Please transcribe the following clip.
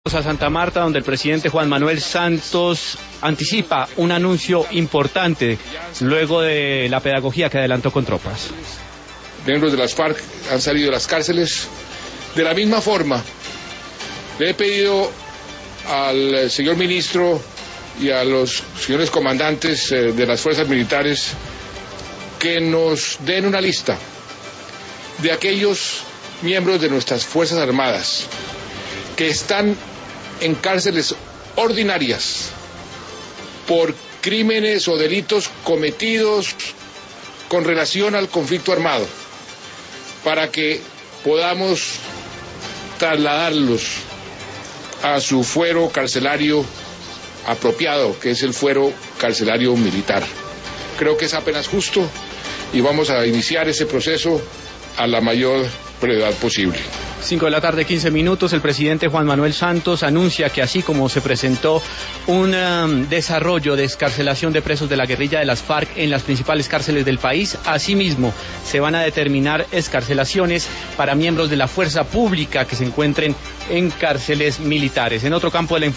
A Santa Marta, donde el presidente Juan Manuel Santos anticipa un anuncio importante luego de la pedagogía que adelantó con tropas. Miembros de las FARC han salido de las cárceles. De la misma forma, le he pedido al señor ministro y a los señores comandantes de las fuerzas militares que nos den una lista de aquellos miembros de nuestras Fuerzas Armadas que están en cárceles ordinarias por crímenes o delitos cometidos con relación al conflicto armado, para que podamos trasladarlos a su fuero carcelario apropiado, que es el fuero carcelario militar. Creo que es apenas justo y vamos a iniciar ese proceso a la mayor brevedad posible. 5:15 p.m, el presidente Juan Manuel Santos anuncia que así como se presentó un desarrollo de excarcelación de presos de la guerrilla de las FARC en las principales cárceles del país, asimismo se van a determinar excarcelaciones para miembros de la fuerza pública que se encuentren en cárceles militares. En otro campo de la